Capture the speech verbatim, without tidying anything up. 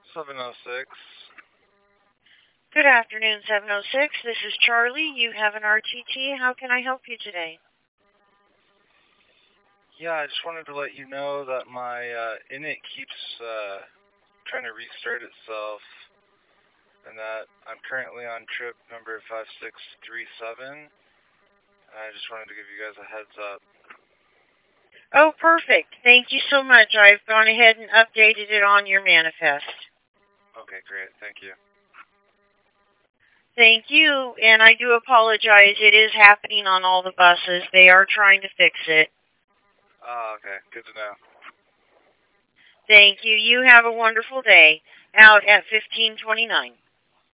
seven oh six. Good afternoon, seven oh six. This is Charlie. You have an R T T. How can I help you today? Yeah, I just wanted to let you know that my uh, init keeps uh, trying to restart itself, and that I'm currently on trip number five six three seven. I just wanted to give you guys a heads up. Oh, perfect. Thank you so much. I've gone ahead and updated it on your manifest. Okay, great. Thank you. Thank you, and I do apologize. It is happening on all the buses. They are trying to fix it. Oh, okay. Good to know. Thank you. You have a wonderful day. Out at fifteen twenty-nine.